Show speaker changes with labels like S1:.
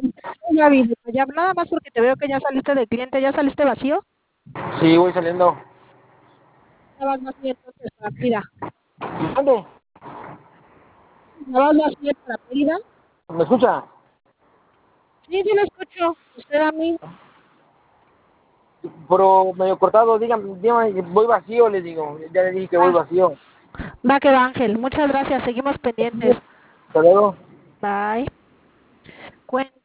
S1: Gaby, ya nada más porque te veo que ya saliste del cliente, ¿ya saliste vacío?
S2: Sí, voy saliendo.
S1: Ya vas vacío entonces para pedida.
S2: ¿Dónde?
S1: ¿Ya vas vacío para pedida?
S2: ¿Me escucha?
S1: Sí, sí lo escucho. Usted a mí.
S2: Pero medio cortado, dígame, voy vacío, le digo. Ya le dije que voy
S1: Ah,
S2: vacío.
S1: va que va, Ángel. Muchas gracias. Seguimos pendientes.
S2: Hasta luego.
S1: Bye. Cuen-